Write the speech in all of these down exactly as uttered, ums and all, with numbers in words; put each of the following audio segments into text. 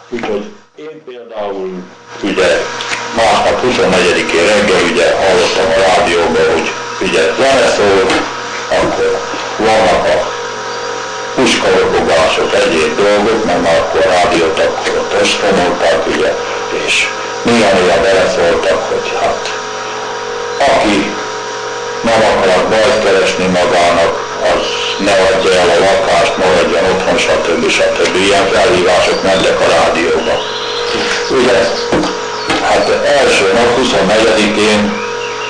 Úgyhogy én például ugye másnap huszonnegyedikén reggel ugye hallottam a rádióban, hogy ugye zene szól, akkor vannak a puskaropogások, egyéb dolgok, mert már akkor a rádiót akkor ott ostromolták, ugye, és néha-néha beleszóltak, hogy hát aki nem akar bajt keresni magának, az ne adja el a lakást, maradjon otthon, stb. stb. Ilyen felhívások mentek a rádióba. Ugye, hát első nap, huszonnegyedikén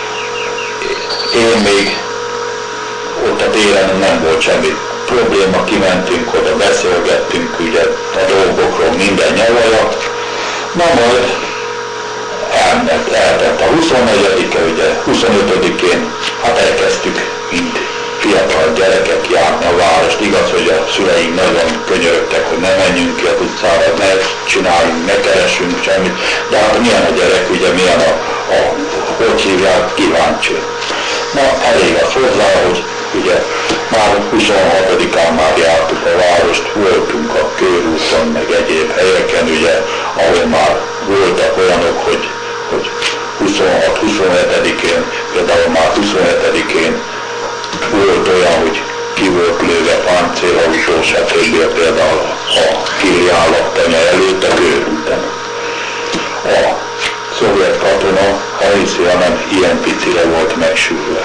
én még ott a téren nem volt semmi probléma, kimentünk oda, beszélgettünk ugye a dolgokról, minden nyavajat. Na majd elment, eltett a huszonnegyedike, ugye huszonötödikén, hát elkezdtük mind fiatal gyerekek járni a várost. Igaz, hogy a szüleink nagyon könyörögtek, hogy ne menjünk ki az utcára, ne csináljunk, ne keressünk semmit, de hát milyen a gyerek, ugye milyen a, a hogy hívják, kíváncsi. Na, elég az hozzá, hogy ugye már huszonhatodikán már jártuk a várost, voltunk a körúton, meg egyéb helyeken, ugye, ahol már voltak olyanok, hogy, hogy huszonhat huszonhetedikén, például már huszonhetedikén volt olyan, hogy ki volt lőve páncélautó, stb. Például a filiállattanya előtt a körúton. A szovjet katona, ha hiszi, hanem ilyen picire volt megsülve.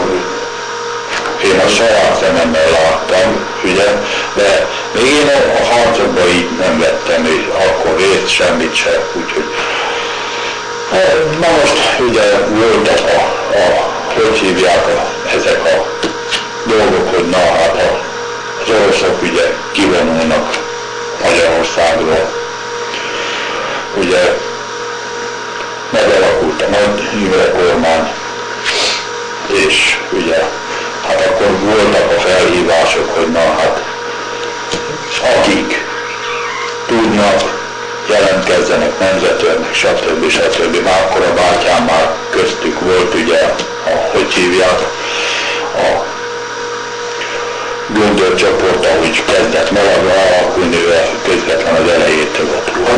Én a saját szememmel láttam, ugye, de még én a harcokban így nem vettem, és akkor részt semmit se, úgyhogy. Na most ugye voltak a, a hogy hívják a, ezek a dolgok, hogy na hát az oroszok ugye kivonulnak Magyarországról. Ugye megalakult a Nagy Imre kormány, és ugye hát akkor voltak a felhívások, hogy na hát akik tudnak, jelentkezzenek nemzetőrnek, stb. stb. Már akkor a bátyám már köztük volt, ugye, a, hogy hívják, a göndörcsoport, ahogy kezdett maradva alakulni, közvetlen az elejétől ott volt.